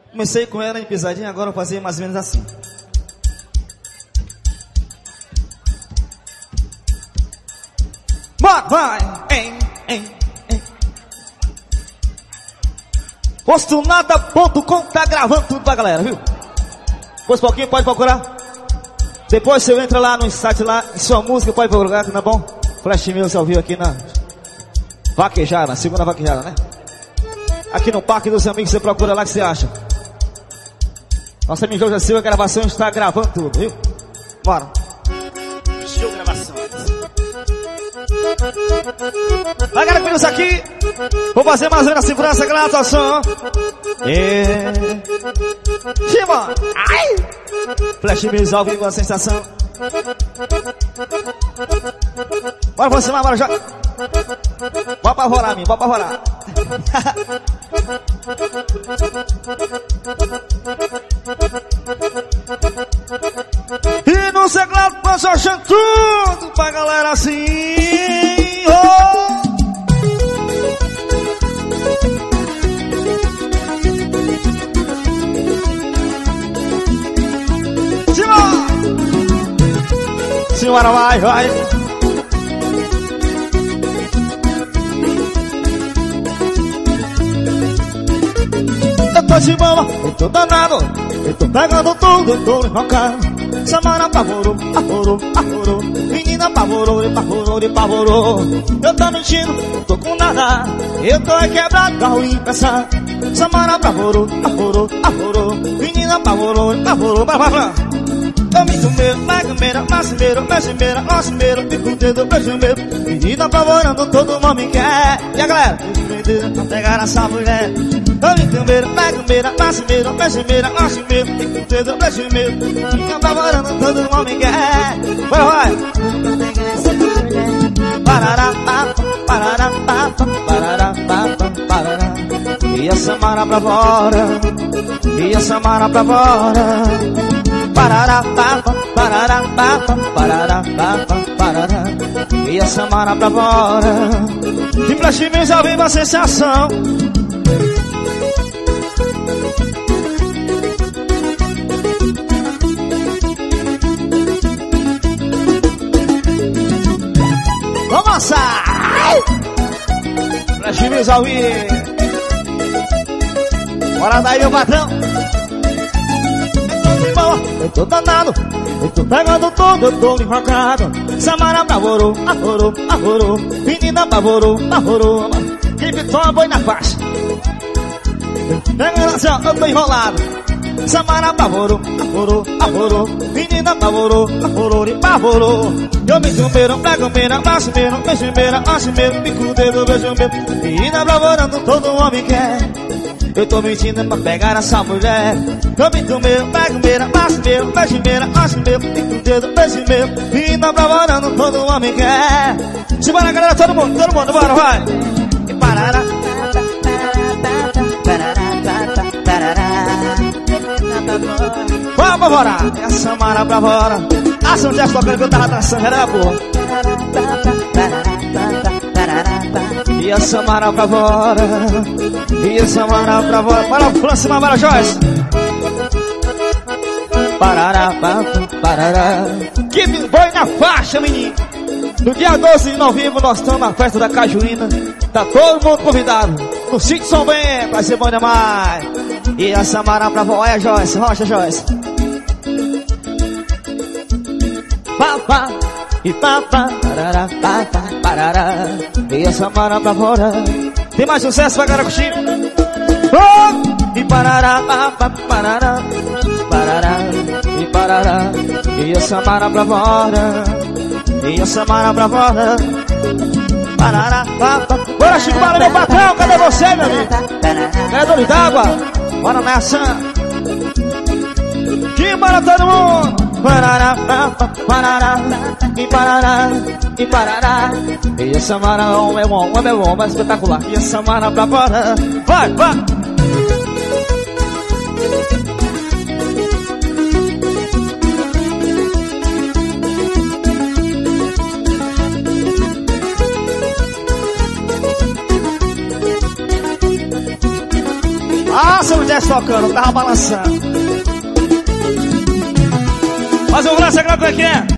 Comecei com ela em pisadinha, agora eu vou fazer mais ou menos assim. Bora, vai! Postunada.com tá gravando tudo pra galera, viu? Depois pouquinho pode procurar. Depois você entra lá no site lá, em sua música pode procurar, tá bom? Flash Music ao vivo aqui na Vaquejada, na segunda Vaquejada, né? Aqui no Parque dos Amigos, você procura lá que você acha. Nossa amiga Jorge Silva, a gravação está gravando tudo, viu? Bora. Show gravações. Vai, galera, com isso aqui. Vou fazer mais uma na segurança, grata som. Chima! Ai! Flash Music ao vivo, a sensação. Bora pra cima, bora já. Bora pra rolar, minha, bora pra rolar. E no segredo passou achando tudo pra galera assim. Oh! Senhora, vai, vai. Eu tô de boa, eu tô danado, eu tô pegando tudo, eu tô invocando. Samara apavorou, apavorou. Menina apavorou, apavorou. Eu tô mentindo, não tô com nada. Eu tô quebrado, carro impressado. Samara apavorou, apavorou. Menina apavorou, vai. Eu me sumeiro, magumeira, macimeiro, macimeiro, pico o dedo, beijo meu. Menina apavorando, todo mundo me quer. E a galera? Pra pegar essa mulher. Eu me sumeiro, magumeira, macimeiro, macimeiro, pico o dedo, beijo meu. Menina apavorando, todo mundo me quer. Vai. Parará, parará. E a Samara pra fora. Parará, parará. E a Samara pra fora. E Flash Music ao vivo a sensação. Vamos lançar! Flash Music ao vivo. Bora daí, meu patrão. Eu tô danado, eu tô pegando tudo, eu tô invocado. Samara apavorou, apavorou. Menina apavorou. Quem pitou a boi na faixa. Pega assim, ó, eu tô enrolado. Samara apavorou, apavorou. Menina apavorou, apavorou. Eu me sumeiro, magumeira, macimeiro, macimeiro, pico o dedo, beijo meu. Menina apavorando, todo homem quer. Eu tô mentindo pra pegar essa mulher. Eu me sumeiro, magumeira, macimeiro, macimeiro, pico o dedo, beijo meu. Menina apavorando, todo homem quer. Se bora, galera, todo mundo, bora, vai. E parará. Vamos apavorar. E a Samara pra fora. A São Jess tocando que eu tava dançando, era porra. E a Samara pra fora. Para pra cima, para Joyce. Parará. Que foi na faixa, menino. No dia 12 de novembro nós estamos na festa da Cajuína. Tá todo mundo convidado. No sítio São Bento, vai ser bom demais. E a Samara pra fora. Olha Joyce, rocha Joyce. Papá. E papá, parará. E a Samara pra fora. Tem mais sucesso pra Caracuxi. Oh! E parará. E parará. E a Samara pra fora. Parará. Bora, Chico, bora, meu patrão. Cadê você, meu amigo? Cadê Doni d'Água? Bora nessa. Que bora todo mundo. Parará. E parará. E a Samara é bom, é espetacular. E a Samara pra fora. Vai. Ah, São Jess tocando, tava balançando. Mas um braço, sabe o que é?